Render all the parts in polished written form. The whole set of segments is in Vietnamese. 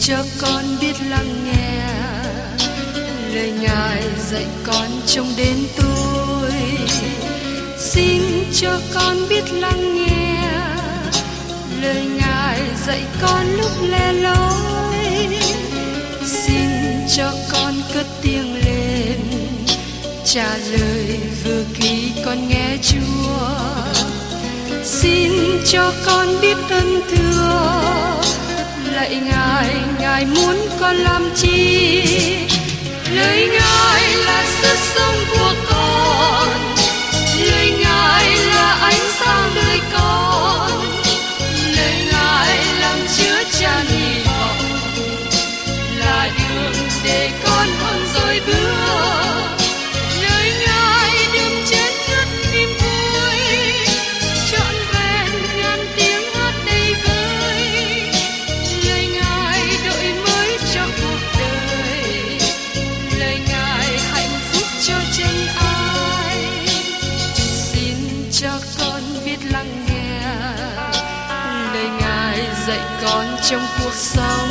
cho con biết lắng nghe lời Ngài dạy con trong đến tôi. Xin cho con biết lắng nghe lời Ngài dạy con lúc lẻ loi. Xin cho con cất tiếng lên trả lời vừa khi con nghe Chúa. Xin cho con biết ơn thưa lạy Ngài, Ngài muốn con làm chi? Lời Ngài là sức sống của con, lời Ngài là ánh sáng đời con, lời Ngài làm chứa chan hy vọng, là đường để con không rời bước. Lời Ngài đừng chết ngất niềm vui, trọn vẹn ngàn tiếng hát đầy vơi. Lời Ngài đổi mới cho cuộc đời, lời Ngài hạnh phúc cho chân ai. Xin cho con biết lắng nghe lời Ngài dạy con trong cuộc sống.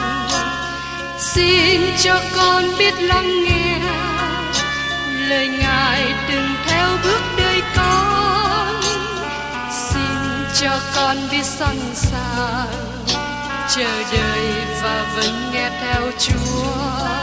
Xin cho con biết lắng nghe lời Ngài đừng theo bước đời con. Xin cho con biết sẵn sàng chờ đợi và vẫn nghe theo Chúa.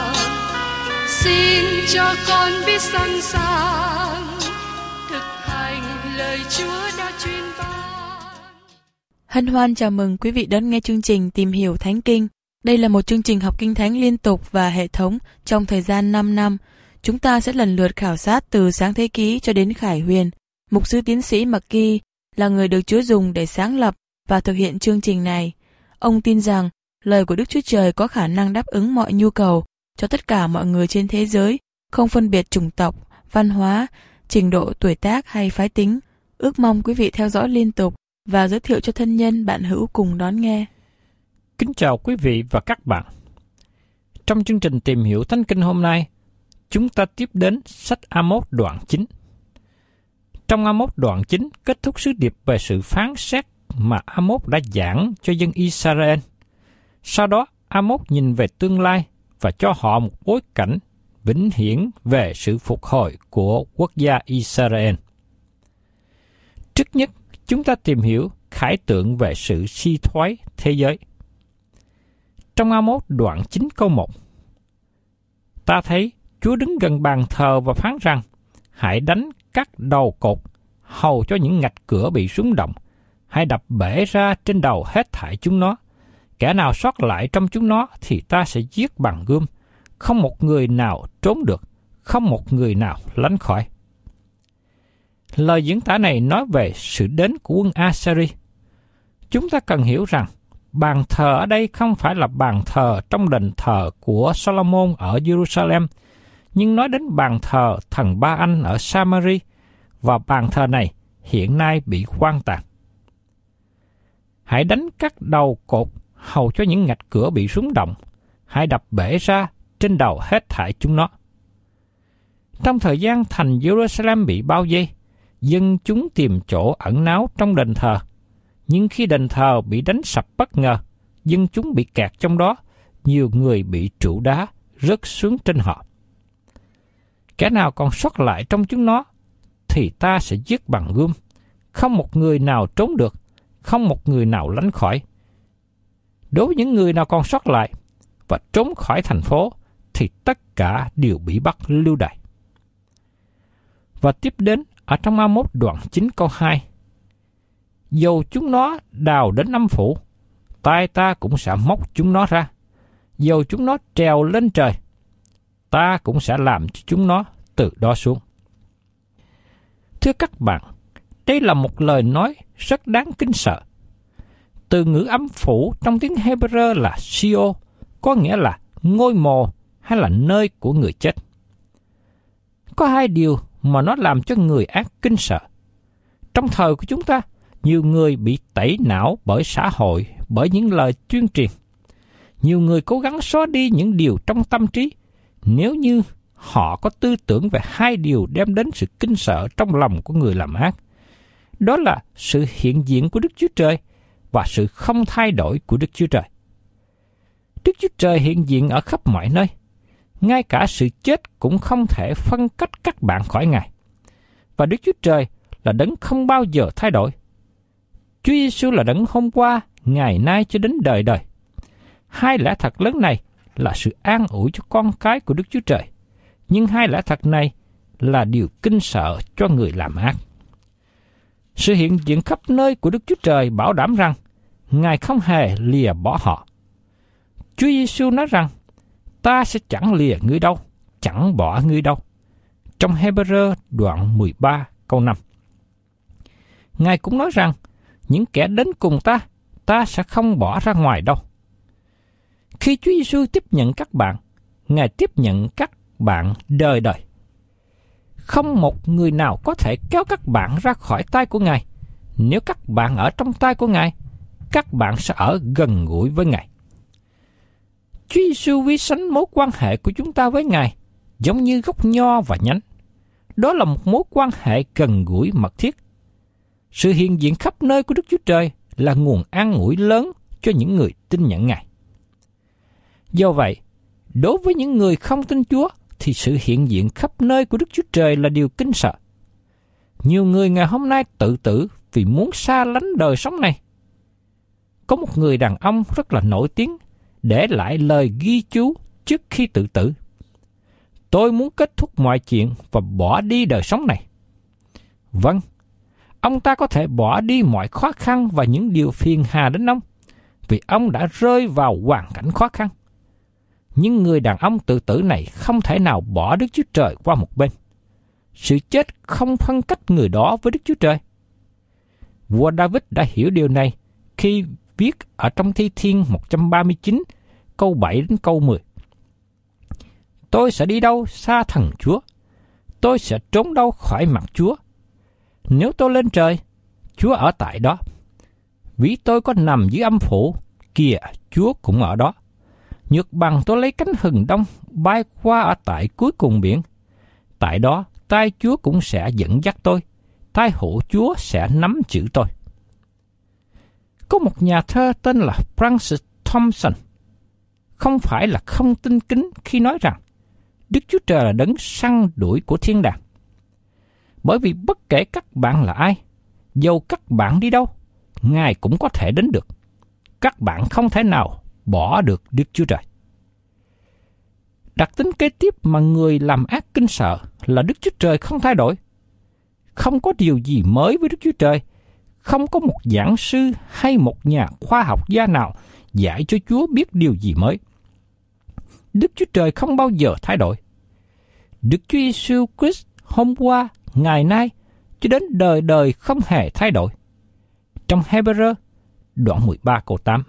Xin cho con biết sẵn sàng thực hành lời Chúa đã truyền ban. Hân hoan chào mừng quý vị đón nghe chương trình Tìm hiểu Thánh Kinh. Đây là một chương trình học Kinh Thánh liên tục và hệ thống trong thời gian 5 năm. Chúng ta sẽ lần lượt khảo sát từ Sáng Thế Ký cho đến Khải Huyền. Mục sư tiến sĩ McGee là người được Chúa dùng để sáng lập và thực hiện chương trình này. Ông tin rằng lời của Đức Chúa Trời có khả năng đáp ứng mọi nhu cầu cho tất cả mọi người trên thế giới, không phân biệt chủng tộc, văn hóa, trình độ tuổi tác hay phái tính. Ước mong quý vị theo dõi liên tục và giới thiệu cho thân nhân bạn hữu cùng đón nghe. Kính chào quý vị và các bạn. Trong chương trình Tìm hiểu Thánh Kinh hôm nay, chúng ta tiếp đến sách Amos đoạn 9. Trong Amos đoạn 9 kết thúc sứ điệp về sự phán xét mà Amos đã giảng cho dân Israel. Sau đó, Amos nhìn về tương lai và cho họ một bối cảnh vĩnh hiển về sự phục hồi của quốc gia Israel. Trước nhất, chúng ta tìm hiểu khải tượng về sự suy thoái thế giới. Trong Amos đoạn 9 câu 1, ta thấy Chúa đứng gần bàn thờ và phán rằng, hãy đánh các đầu cột, hầu cho những ngạch cửa bị rung động, hãy đập bể ra trên đầu hết thảy chúng nó. Kẻ nào sót lại trong chúng nó thì ta sẽ giết bằng gươm, không một người nào trốn được, không một người nào lánh khỏi. Lời diễn tả này nói về sự đến của quân Assyria. Chúng ta cần hiểu rằng, bàn thờ ở đây không phải là bàn thờ trong đền thờ của Solomon ở Jerusalem, nhưng nói đến bàn thờ thần Ba Anh ở Samari, và bàn thờ này hiện nay bị hoang tàn. Hãy đánh các đầu cột, hầu cho những ngạch cửa bị rung động, hãy đập bể ra trên đầu hết thảy chúng nó. Trong thời gian thành Jerusalem bị bao vây, dân chúng tìm chỗ ẩn náu trong đền thờ. Nhưng khi đền thờ bị đánh sập bất ngờ, dân chúng bị kẹt trong đó, nhiều người bị trụ đá rớt xuống trên họ. Kẻ nào còn sót lại trong chúng nó, thì ta sẽ giết bằng gươm, không một người nào trốn được, không một người nào lánh khỏi. Đối với những người nào còn sót lại và trốn khỏi thành phố, thì tất cả đều bị bắt lưu đày. Và tiếp đến ở trong Amos đoạn 9 câu 2, dầu chúng nó đào đến âm phủ, tay ta cũng sẽ móc chúng nó ra. Dầu chúng nó trèo lên trời, ta cũng sẽ làm cho chúng nó từ đó xuống. Thưa các bạn, đây là một lời nói rất đáng kinh sợ. Từ ngữ âm phủ trong tiếng Hebrew là Sheol, có nghĩa là ngôi mộ hay là nơi của người chết. Có hai điều mà nó làm cho người ác kinh sợ. Trong thời của chúng ta, nhiều người bị tẩy não bởi xã hội, bởi những lời tuyên truyền. Nhiều người cố gắng xóa đi những điều trong tâm trí nếu như họ có tư tưởng về hai điều đem đến sự kinh sợ trong lòng của người làm ác. Đó là sự hiện diện của Đức Chúa Trời và sự không thay đổi của Đức Chúa Trời. Đức Chúa Trời hiện diện ở khắp mọi nơi. Ngay cả sự chết cũng không thể phân cách các bạn khỏi Ngài. Và Đức Chúa Trời là đấng không bao giờ thay đổi. Chúa Giêsu là đấng hôm qua, ngày nay cho đến đời đời. Hai lẽ thật lớn này là sự an ủi cho con cái của Đức Chúa Trời. Nhưng hai lẽ thật này là điều kinh sợ cho người làm ác. Sự hiện diện khắp nơi của Đức Chúa Trời bảo đảm rằng Ngài không hề lìa bỏ họ. Chúa Giêsu nói rằng, ta sẽ chẳng lìa ngươi đâu, chẳng bỏ ngươi đâu. Trong Hebrew đoạn 13 câu 5. Ngài cũng nói rằng, những kẻ đến cùng ta sẽ không bỏ ra ngoài đâu. Khi Chúa Giêsu tiếp nhận các bạn, Ngài tiếp nhận các bạn đời đời. Không một người nào có thể kéo các bạn ra khỏi tay của Ngài. Nếu các bạn ở trong tay của Ngài, các bạn sẽ ở gần gũi với Ngài. Chúa Giêsu ví sánh mối quan hệ của chúng ta với Ngài giống như gốc nho và nhánh. Đó là một mối quan hệ gần gũi mật thiết. Sự hiện diện khắp nơi của Đức Chúa Trời là nguồn an ủi lớn cho những người tin nhận Ngài. Do vậy, đối với những người không tin Chúa thì sự hiện diện khắp nơi của Đức Chúa Trời là điều kinh sợ. Nhiều người ngày hôm nay tự tử vì muốn xa lánh đời sống này. Có một người đàn ông rất là nổi tiếng để lại lời ghi chú trước khi tự tử. Tôi muốn kết thúc mọi chuyện và bỏ đi đời sống này. Vâng, ông ta có thể bỏ đi mọi khó khăn và những điều phiền hà đến ông, vì ông đã rơi vào hoàn cảnh khó khăn. Nhưng người đàn ông tự tử này không thể nào bỏ Đức Chúa Trời qua một bên. Sự chết không phân cách người đó với Đức Chúa Trời. Vua David đã hiểu điều này khi viết ở trong Thi Thiên 139, câu 7 đến câu 10. Tôi sẽ đi đâu xa thần Chúa? Tôi sẽ trốn đâu khỏi mặt Chúa? Nếu tôi lên trời, Chúa ở tại đó. Ví tôi có nằm dưới âm phủ, kìa, Chúa cũng ở đó. Nhược bằng tôi lấy cánh hừng đông bay qua ở tại cuối cùng biển. Tại đó, tay Chúa cũng sẽ dẫn dắt tôi. Tay hữu Chúa sẽ nắm giữ tôi. Có một nhà thơ tên là Francis Thompson không phải là không tin kính khi nói rằng Đức Chúa Trời là đấng săn đuổi của thiên đàng. Bởi vì bất kể các bạn là ai, dầu các bạn đi đâu, Ngài cũng có thể đến được. Các bạn không thể nào bỏ được Đức Chúa Trời. Đặc tính kế tiếp mà người làm ác kinh sợ là Đức Chúa Trời không thay đổi. Không có điều gì mới với Đức Chúa Trời. Không có một giảng sư hay một nhà khoa học gia nào dạy cho Chúa biết điều gì mới. Đức Chúa Trời không bao giờ thay đổi. Đức Chúa Giêsu Christ hôm qua, ngày nay, cho đến đời đời không hề thay đổi. Trong Hebrew, đoạn 13 câu 8.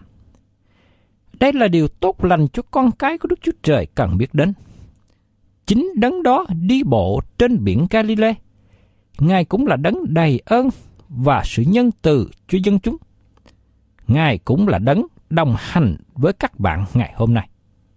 Đây là điều tốt lành cho con cái của Đức Chúa Trời cần biết đến. Chính đấng đó đi bộ trên biển Galilee. Ngài cũng là đấng đầy ơn và sự nhân từ cho dân chúng. Ngài cũng là đấng đồng hành với các bạn ngày hôm nay.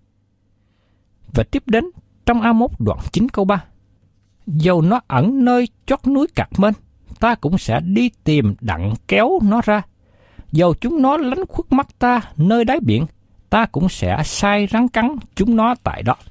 Và tiếp đến trong A-mốt đoạn 9 câu 3. Dầu nó ẩn nơi chót núi Cạc-mên, ta cũng sẽ đi tìm đặng kéo nó ra. Dầu chúng nó lánh khuất mắt ta nơi đáy biển, ta cũng sẽ sai rắn cắn chúng nó tại đó.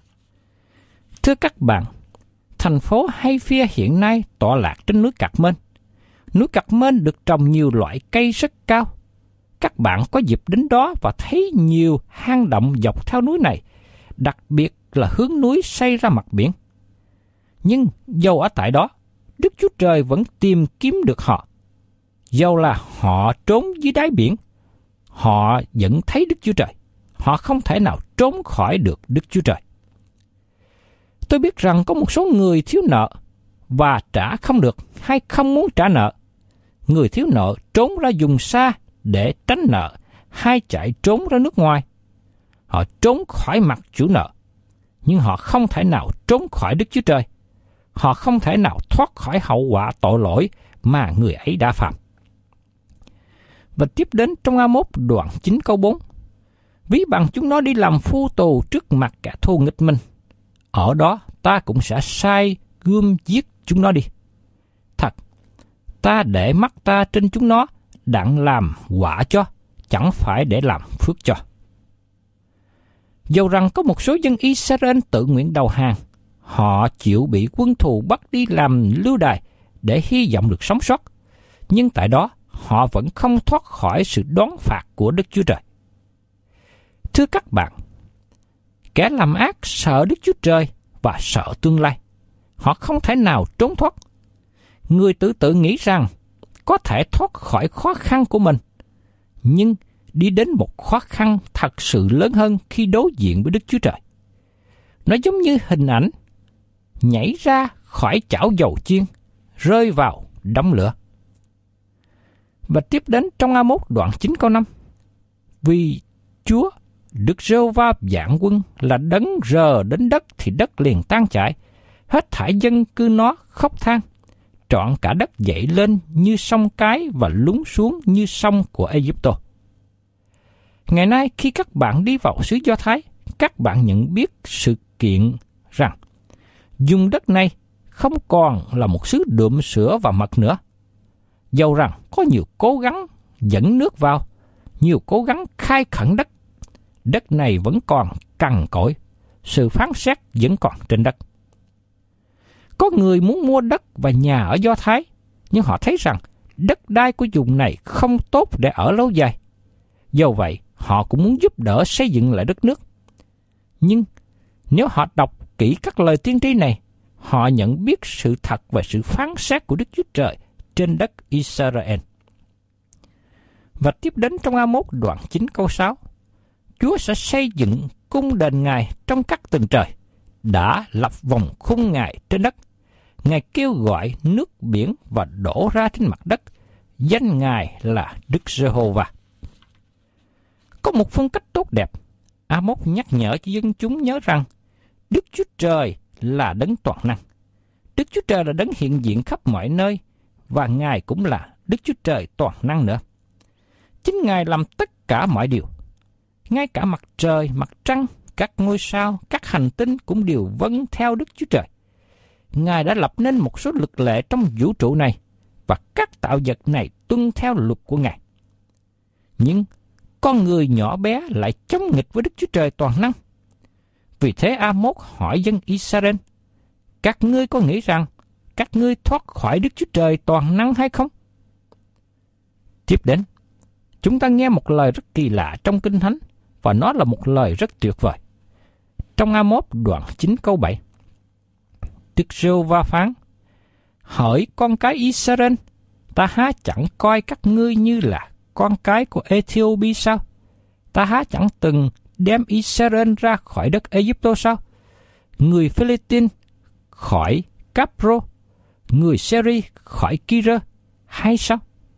Thưa các bạn, thành phố Hay-phia hiện nay tọa lạc trên núi Cạc-mên. Núi Cạc-mên được trồng nhiều loại cây rất cao. Các bạn có dịp đến đó và thấy nhiều hang động dọc theo núi này, đặc biệt là hướng núi xây ra mặt biển. Nhưng dầu ở tại đó, Đức Chúa Trời vẫn tìm kiếm được họ. Dầu là họ trốn dưới đáy biển, họ vẫn thấy Đức Chúa Trời. Họ không thể nào trốn khỏi được Đức Chúa Trời. Tôi biết rằng có một số người thiếu nợ và trả không được hay không muốn trả nợ. Người thiếu nợ trốn ra vùng xa để tránh nợ hay chạy trốn ra nước ngoài. Họ trốn khỏi mặt chủ nợ, nhưng họ không thể nào trốn khỏi Đức Chúa Trời. Họ không thể nào thoát khỏi hậu quả tội lỗi mà người ấy đã phạm. Và tiếp đến trong A-mốt đoạn 9 câu 4. Ví bằng chúng nó đi làm phu tù trước mặt kẻ thù nghịch mình. Ở đó ta cũng sẽ sai gươm giết chúng nó đi. Thật, ta để mắt ta trên chúng nó, đặng làm quả cho, chẳng phải để làm phước cho. Dầu rằng có một số dân Israel tự nguyện đầu hàng, họ chịu bị quân thù bắt đi làm lưu đày để hy vọng được sống sót, nhưng tại đó họ vẫn không thoát khỏi sự đón phạt của Đức Chúa Trời. Thưa các bạn, kẻ làm ác sợ Đức Chúa Trời và sợ tương lai. Họ không thể nào trốn thoát. Người tự nghĩ rằng có thể thoát khỏi khó khăn của mình, nhưng đi đến một khó khăn thật sự lớn hơn khi đối diện với Đức Chúa Trời. Nó giống như hình ảnh nhảy ra khỏi chảo dầu chiên, rơi vào đống lửa. Và tiếp đến trong Amos đoạn 9 câu 5. Vì Chúa, Đức Giê-hô-va vạn quân là đấng rờ đến đất thì đất liền tan chảy, hết thảy dân cư nó khóc than, trọn cả đất dậy lên như sông Cái và lún xuống như sông của Ê-díp-tô. Ngày nay khi các bạn đi vào xứ Do Thái, các bạn nhận biết sự kiện rằng vùng đất này không còn là một xứ đượm sữa và mật nữa. Dầu rằng có nhiều cố gắng dẫn nước vào, nhiều cố gắng khai khẩn đất, đất này vẫn còn cằn cỗi, sự phán xét vẫn còn trên đất. Có người muốn mua đất và nhà ở Do Thái, nhưng họ thấy rằng đất đai của vùng này không tốt để ở lâu dài. Do vậy, họ cũng muốn giúp đỡ xây dựng lại đất nước. Nhưng nếu họ đọc kỹ các lời tiên tri này, họ nhận biết sự thật về sự phán xét của Đức Chúa Trời trên đất Israel. Và tiếp đến trong Amos đoạn 9 câu 6, Chúa sẽ xây dựng cung đền Ngài trong các tầng trời, đã lập vòng khung Ngài trên đất. Ngài kêu gọi nước biển và đổ ra trên mặt đất, danh Ngài là Đức Giê-hô-va. Có một phương cách tốt đẹp, Amos nhắc nhở cho dân chúng nhớ rằng Đức Chúa Trời là đấng toàn năng. Đức Chúa Trời là đấng hiện diện khắp mọi nơi, và Ngài cũng là Đức Chúa Trời toàn năng nữa. Chính Ngài làm tất cả mọi điều. Ngay cả mặt trời, mặt trăng, các ngôi sao, các hành tinh cũng đều vâng theo Đức Chúa Trời. Ngài đã lập nên một số luật lệ trong vũ trụ này, và các tạo vật này tuân theo luật của Ngài. Nhưng con người nhỏ bé lại chống nghịch với Đức Chúa Trời toàn năng. Vì thế Amos hỏi dân Israel, các ngươi có nghĩ rằng các ngươi thoát khỏi Đức Chúa Trời toàn năng hay không? Tiếp đến, chúng ta nghe một lời rất kỳ lạ trong Kinh Thánh, và nó là một lời rất tuyệt vời. Trong Amos đoạn 9 câu 7, Đức Giê-hô-va phán, hỡi con cái Israel, ta há chẳng coi các ngươi như là con cái của Ethiopia sao? Ta há chẳng từng đem Israel ra khỏi đất Ê-díp-tô sao? Người Philistine khỏi Capro, người Syria khỏi Kir hay sao?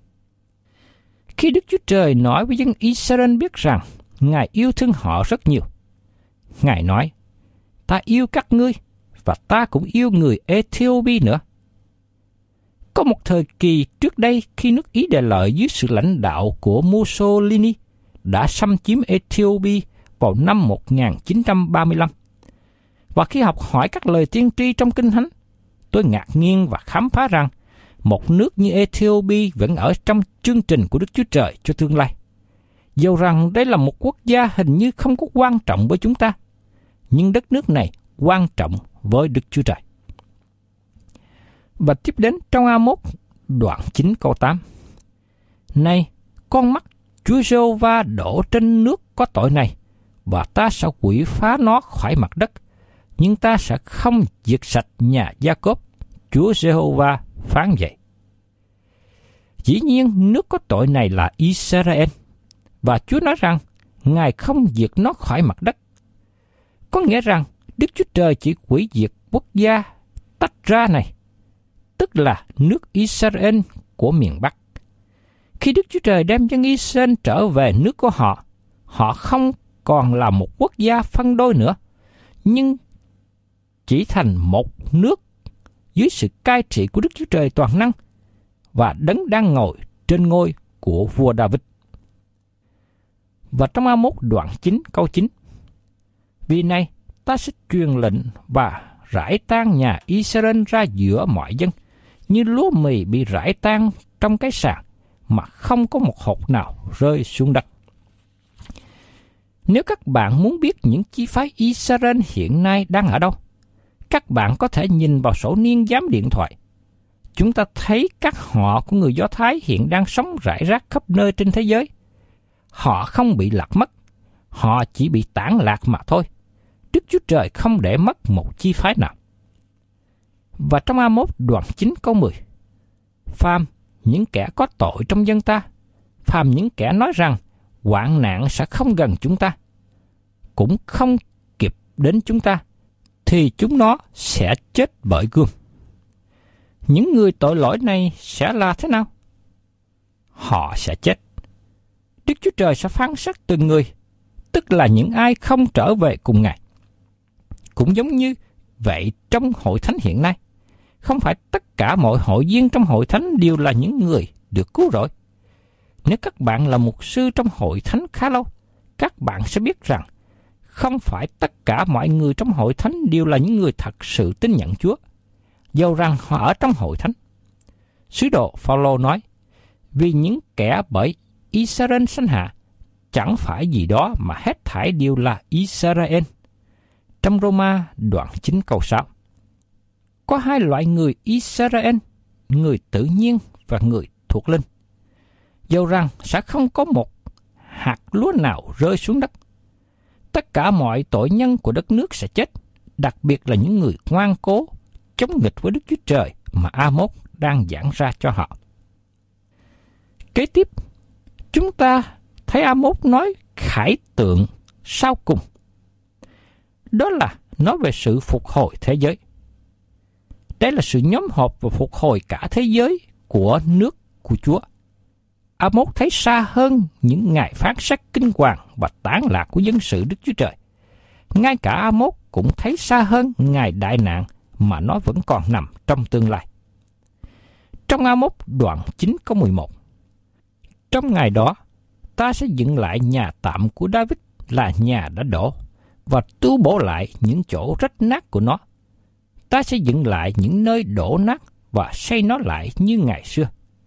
Khi Đức Chúa Trời nói với dân Israel biết rằng Ngài yêu thương họ rất nhiều, Ngài nói, ta yêu các ngươi và ta cũng yêu người Ethiopia nữa. Có một thời kỳ trước đây khi nước Ý Đại Lợi dưới sự lãnh đạo của Mussolini đã xâm chiếm Ethiopia vào năm 1935. Và khi học hỏi các lời tiên tri trong Kinh Thánh, tôi ngạc nhiên và khám phá rằng một nước như Ethiopia vẫn ở trong chương trình của Đức Chúa Trời cho tương lai. Dầu rằng đây là một quốc gia hình như không có quan trọng với chúng ta, nhưng đất nước này quan trọng với Đức Chúa Trời. Và tiếp đến trong Amos đoạn 9 câu 8. Này, con mắt Chúa Giê-hô-va đổ trên nước có tội này, và ta sẽ quỷ phá nó khỏi mặt đất, nhưng ta sẽ không diệt sạch nhà Gia-cốp. Chúa Giê-hô-va phán vậy. Dĩ nhiên nước có tội này là Israel, và Chúa nói rằng Ngài không diệt nó khỏi mặt đất. Có nghĩa rằng Đức Chúa Trời chỉ hủy diệt quốc gia tách ra này, tức là nước Israel của miền Bắc. Khi Đức Chúa Trời đem dân Israel trở về nước của họ, họ không còn là một quốc gia phân đôi nữa, nhưng chỉ thành một nước dưới sự cai trị của Đức Chúa Trời toàn năng và đấng đang ngồi trên ngôi của vua David. Và trong Amos đoạn 9 câu 9, vì này ta sẽ truyền lệnh và rải tan nhà Israel ra giữa mọi dân, như lúa mì bị rải tan trong cái sàn, mà không có một hột nào rơi xuống đất. Nếu các bạn muốn biết những chi phái Israel hiện nay đang ở đâu, các bạn có thể nhìn vào sổ niên giám điện thoại. Chúng ta thấy các họ của người Do Thái hiện đang sống rải rác khắp nơi trên thế giới. Họ không bị lạc mất, họ chỉ bị tản lạc mà thôi. Đức Chúa Trời không để mất một chi phái nào. Và trong A-mốt đoạn 9 câu 10, phàm những kẻ có tội trong dân ta, phàm những kẻ nói rằng hoạn nạn sẽ không gần chúng ta, cũng không kịp đến chúng ta, thì chúng nó sẽ chết bởi gươm. Những người tội lỗi này sẽ là thế nào? Họ sẽ chết. Đức Chúa Trời sẽ phán xét từng người, tức là những ai không trở về cùng Ngài. Cũng giống như vậy trong hội thánh hiện nay, không phải tất cả mọi hội viên trong hội thánh đều là những người được cứu rỗi. Nếu các bạn là mục sư trong hội thánh khá lâu, các bạn sẽ biết rằng không phải tất cả mọi người trong hội thánh đều là những người thật sự tin nhận Chúa, dầu rằng họ ở trong hội thánh. Sứ đồ Phao-lô nói, vì những kẻ bởi Israel sanh hạ, chẳng phải gì đó mà hết thảy đều là Israel. Trong Roma đoạn 9 câu 6. Có hai loại người Israel, người tự nhiên và người thuộc linh. Dầu rằng sẽ không có một hạt lúa nào rơi xuống đất. Tất cả mọi tội nhân của đất nước sẽ chết, đặc biệt là những người ngoan cố, chống nghịch với Đức Chúa Trời mà A-mốt đang giảng ra cho họ. Kế tiếp, chúng ta thấy A-mốt nói khải tượng sau cùng. Đó là nói về sự phục hồi thế giới. Đây là sự nhóm họp và phục hồi cả thế giới của nước của Chúa. A-mốt thấy xa hơn những ngày phán xét kinh hoàng và tán lạc của dân sự Đức Chúa Trời. Ngay cả A-mốt cũng thấy xa hơn ngày đại nạn mà nó vẫn còn nằm trong tương lai. Trong A-mốt đoạn 9 câu 11, trong ngày đó, ta sẽ dựng lại nhà tạm của David là nhà đã đổ, và tu bổ lại những chỗ rách nát của nó. Ta sẽ dựng lại những nơi đổ nát và xây nó lại như ngày xưa.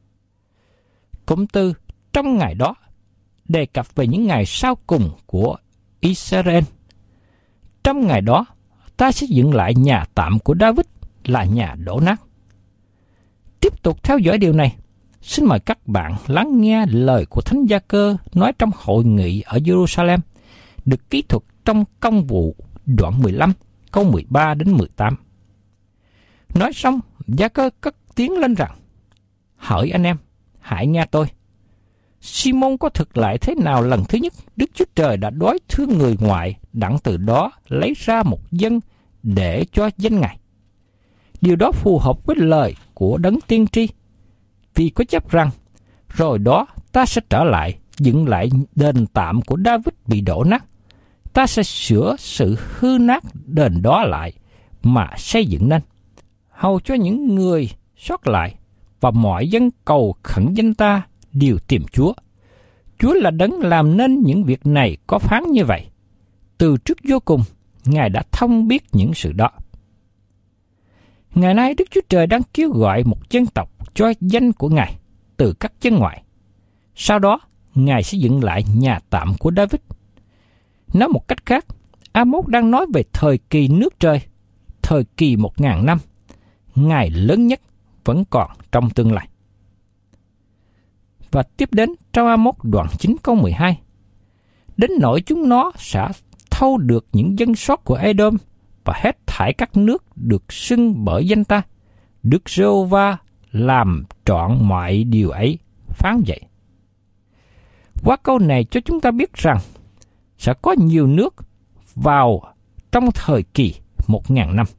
Cụm từ trong ngày đó đề cập về những ngày sau cùng của Israel. Trong ngày đó, ta sẽ dựng lại nhà tạm của David là nhà đổ nát. Tiếp tục theo dõi điều này, xin mời các bạn lắng nghe lời của Thánh Gia-cơ nói trong hội nghị ở Jerusalem, được ký thuật trong Công vụ đoạn 15, câu 13 đến 18. Nói xong, Gia-cơ cất tiếng lên rằng, hỡi anh em, hãy nghe tôi. Simon có thực lại thế nào lần thứ nhất, Đức Chúa Trời đã đối thương người ngoại, đặng từ đó lấy ra một dân để cho danh Ngài. Điều đó phù hợp với lời của Đấng Tiên tri, vì có chép rằng, rồi đó ta sẽ trở lại, dựng lại đền tạm của David bị đổ nát. Ta sẽ sửa sự hư nát đền đó lại mà xây dựng nên, hầu cho những người sót lại và mọi dân cầu khẩn danh ta đều tìm Chúa. Chúa là Đấng làm nên những việc này có phán như vậy. Từ trước vô cùng, Ngài đã thông biết những sự đó. Ngày nay Đức Chúa Trời đang kêu gọi một dân tộc cho danh của Ngài từ các dân ngoại. Sau đó, Ngài sẽ dựng lại nhà tạm của David. Nói một cách khác, A-mốt đang nói về thời kỳ nước trời, thời kỳ 1000 năm, ngày lớn nhất vẫn còn trong tương lai. Và tiếp đến trong A-mốt đoạn 9 câu 12, đến nỗi chúng nó sẽ thâu được những dân sót của Edom và hết thảy các nước được xưng bởi danh ta. Đức Giê-hô-va làm trọn mọi điều ấy, phán vậy. Qua câu này cho chúng ta biết rằng sẽ có nhiều nước vào trong thời kỳ 1000 năm.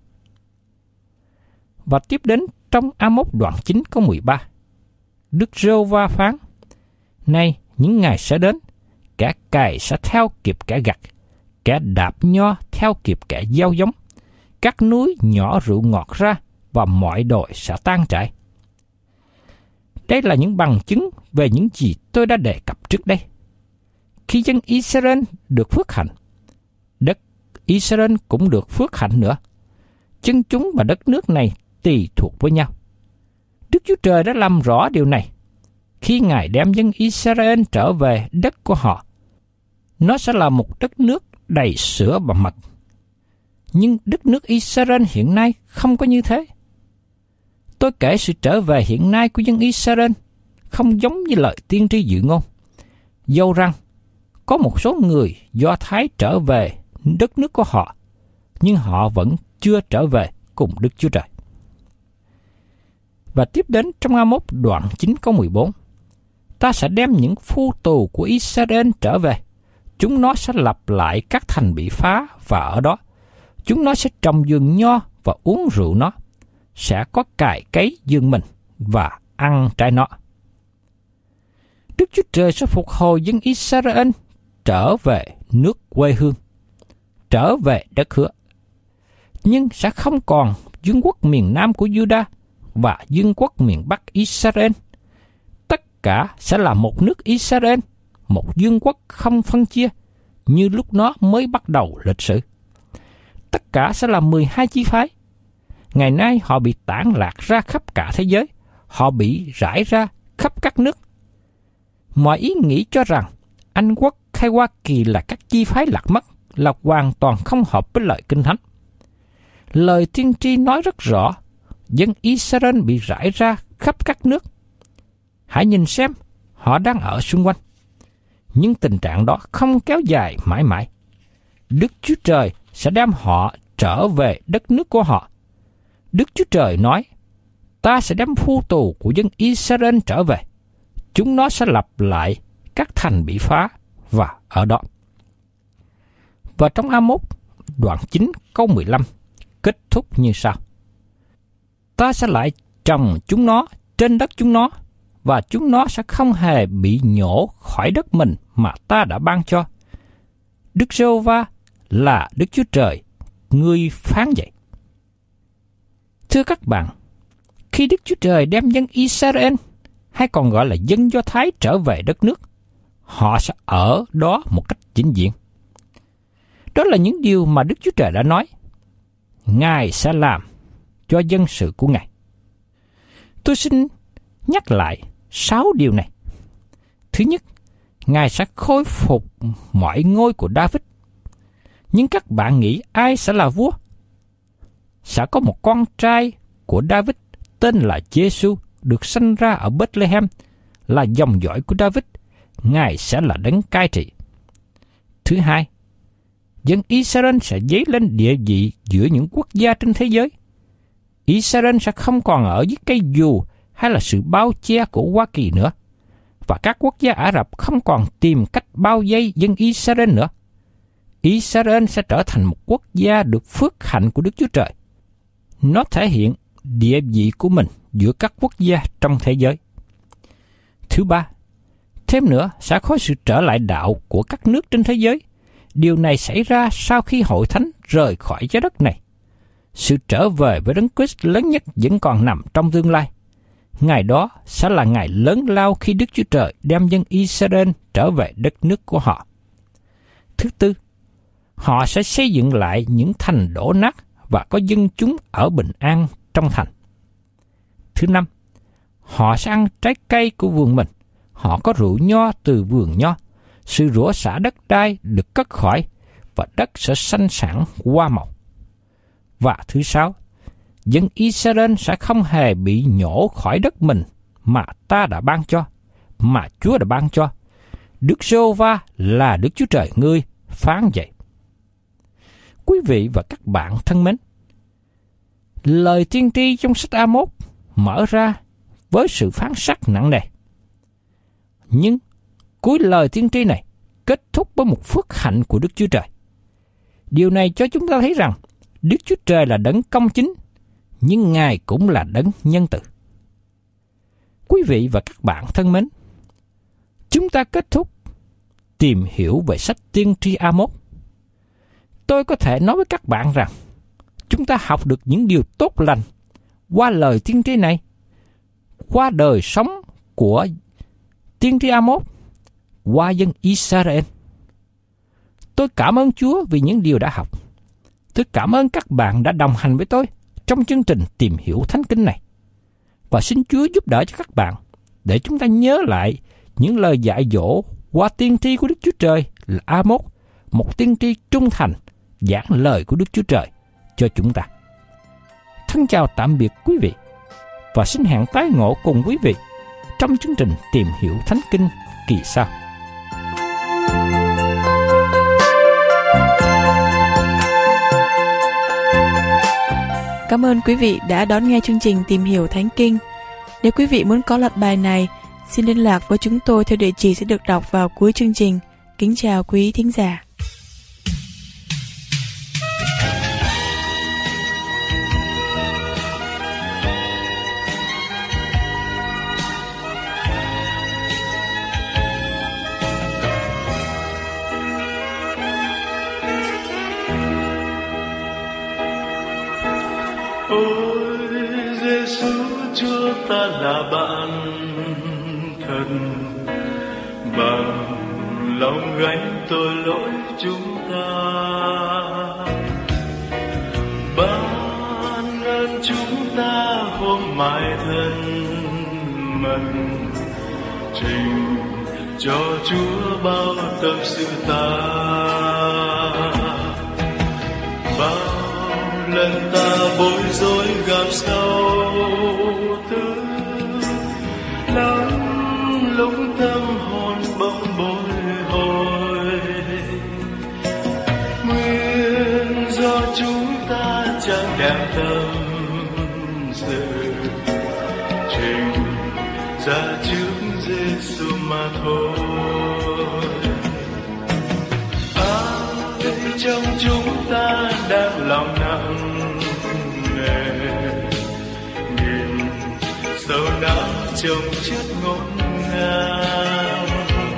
Và tiếp đến trong A-mốt đoạn 9 câu 13, Đức Giê-hô-va phán, nay những ngày sẽ đến, kẻ cày sẽ theo kịp kẻ gặt, kẻ đạp nho theo kịp kẻ gieo giống, các núi nhỏ rượu ngọt ra và mọi đồi sẽ tan chảy. Đây là những bằng chứng về những gì tôi đã đề cập trước đây. Khi dân Israel được phước hạnh, đất Israel cũng được phước hạnh nữa. Dân chúng và đất nước này tùy thuộc với nhau. Đức Chúa Trời đã làm rõ điều này khi Ngài đem dân Israel trở về đất của họ. nó sẽ là một đất nước đầy sữa và mật. Nhưng đất nước Israel hiện nay không có như thế. Tôi kể sự trở về hiện nay của dân Israel không giống như lời tiên tri dự ngôn. Dẫu rằng có một số người Do Thái trở về đất nước của họ, nhưng họ vẫn chưa trở về cùng Đức Chúa Trời. Và tiếp đến trong Amos đoạn 9 câu 14, ta sẽ đem những phu tù của Israel trở về. Chúng nó sẽ lập lại các thành bị phá và ở đó. Chúng nó sẽ trồng vườn nho và uống rượu nó. Sẽ có cày cấy vườn mình và ăn trái nó. Đức Chúa Trời sẽ phục hồi dân Israel trở về nước quê hương, trở về đất hứa. Nhưng sẽ không còn vương quốc miền Nam của Juda và vương quốc miền Bắc Israel. Tất cả sẽ là một nước Israel, một vương quốc không phân chia, như lúc nó mới bắt đầu lịch sử. Tất cả sẽ là 12 chi phái. Ngày nay họ bị tản lạc ra khắp cả thế giới, họ bị rải ra khắp các nước. Mọi ý nghĩ cho rằng Anh Quốc hay Hoa Kỳ là các chi phái lạc mất là hoàn toàn không hợp với lời Kinh Thánh. Lời tiên tri nói rất rõ, dân Israel bị rải ra khắp các nước. Hãy nhìn xem, họ đang ở xung quanh. Nhưng tình trạng đó không kéo dài mãi mãi. Đức Chúa Trời sẽ đem họ trở về đất nước của họ. Đức Chúa Trời nói, ta sẽ đem phu tù của dân Israel trở về. Chúng nó sẽ lập lại các thành bị phá và ở đó. Và trong Amos đoạn 9 câu 15 kết thúc như sau. Ta sẽ lại trồng chúng nó trên đất chúng nó, và chúng nó sẽ không hề bị nhổ khỏi đất mình mà ta đã ban cho. Đức Giê-hô-va là Đức Chúa Trời, ngươi phán vậy. Thưa các bạn, khi Đức Chúa Trời đem dân Israel, hay còn gọi là dân Do Thái trở về đất nước, họ sẽ ở đó một cách vĩnh viễn. Đó là những điều mà Đức Chúa Trời đã nói. Ngài sẽ làm cho dân sự của Ngài. Tôi xin nhắc lại 6 điều này. Thứ nhất, Ngài sẽ khôi phục mọi ngôi của David. Nhưng các bạn nghĩ ai sẽ là vua? Sẽ có một con trai của David tên là Giê-xu được sanh ra ở Bethlehem, là dòng dõi của David. Ngài sẽ là đấng cai trị. Thứ hai, dân Israel sẽ dấy lên địa vị giữa những quốc gia trên thế giới. Israel sẽ không còn ở dưới cây dù hay là sự bao che của Hoa Kỳ nữa. Và các quốc gia Ả Rập không còn tìm cách bao vây dân Israel nữa. Israel sẽ trở thành một quốc gia được phước hạnh của Đức Chúa Trời. Nó thể hiện địa vị của mình giữa các quốc gia trong thế giới. Thứ ba, thêm nữa sẽ có sự trở lại đạo của các nước trên thế giới. Điều này xảy ra sau khi hội thánh rời khỏi trái đất này. Sự trở về với Đấng Christ lớn nhất vẫn còn nằm trong tương lai. Ngày đó sẽ là ngày lớn lao khi Đức Chúa Trời đem dân Israel trở về đất nước của họ. Thứ tư, họ sẽ xây dựng lại những thành đổ nát và có dân chúng ở bình an trong thành. Thứ năm, họ sẽ ăn trái cây của vườn mình. Họ có rượu nho từ vườn nho. Sự rủa xả đất đai được cất khỏi và đất sẽ sanh sản hoa màu. Và thứ sáu, dân Israel sẽ không hề bị nhổ khỏi đất mình mà ta đã ban cho, mà Chúa đã ban cho. Đức Giê-hô-va là Đức Chúa Trời ngươi phán vậy. Quý vị và các bạn thân mến, lời tiên tri trong sách Amos mở ra với sự phán xét nặng nề. Nhưng cuối lời tiên tri này kết thúc với một phước hạnh của Đức Chúa Trời. Điều này cho chúng ta thấy rằng Đức Chúa Trời là đấng công chính, nhưng Ngài cũng là đấng nhân từ. Quý vị và các bạn thân mến, chúng ta kết thúc tìm hiểu về sách tiên tri Amos. Tôi có thể nói với các bạn rằng chúng ta học được những điều tốt lành qua lời tiên tri này, qua đời sống của tiên tri Amos, qua dân Israel. Tôi cảm ơn Chúa vì những điều đã học. Tôi cảm ơn các bạn đã đồng hành với tôi trong chương trình tìm hiểu Thánh Kinh này. Và xin Chúa giúp đỡ cho các bạn để chúng ta nhớ lại những lời dạy dỗ qua tiên tri của Đức Chúa Trời là A-mốt, một tiên tri trung thành, giảng lời của Đức Chúa Trời cho chúng ta. Thân chào tạm biệt quý vị, và xin hẹn tái ngộ cùng quý vị trong chương trình Tìm Hiểu Thánh Kinh kỳ sau. Cảm ơn quý vị đã đón nghe chương trình Tìm Hiểu Thánh Kinh. Nếu quý vị muốn có loạt bài này, xin liên lạc với chúng tôi theo địa chỉ sẽ được đọc vào cuối chương trình. Kính chào quý thính giả. Ôi Giêsu, Chúa ta là bạn thân, bằng lòng gánh tội lỗi chúng ta, ban ơn chúng ta hôm mai thân mật, trình cho Chúa bao tâm sự ta. Bao lần ta bối rối gặp sâu tư, lắm lúc tâm hồn bỗng bồi hồi, nguyên do chúng ta chẳng đem tâm sự trình ra trước Giêsu mà thôi. Ai trong chúng ta đang lòng nặng nề, nhìn sâu não chồng chất ngổn ngang,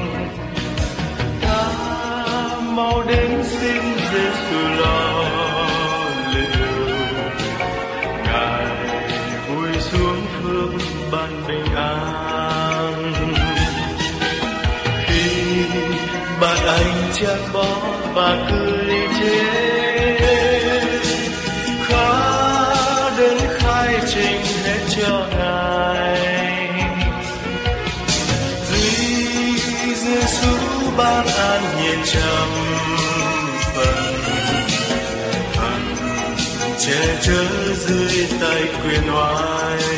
ta mau đến xin Giêsu lo liệu, Ngài vui xuống phước ban bình an. Khi bạn anh chán bỏ và cười chết, khá đến khai trình hết cho Ngài. Duy Giêsu ban an hiền trăm phần, che chở dưới tay quyền oai.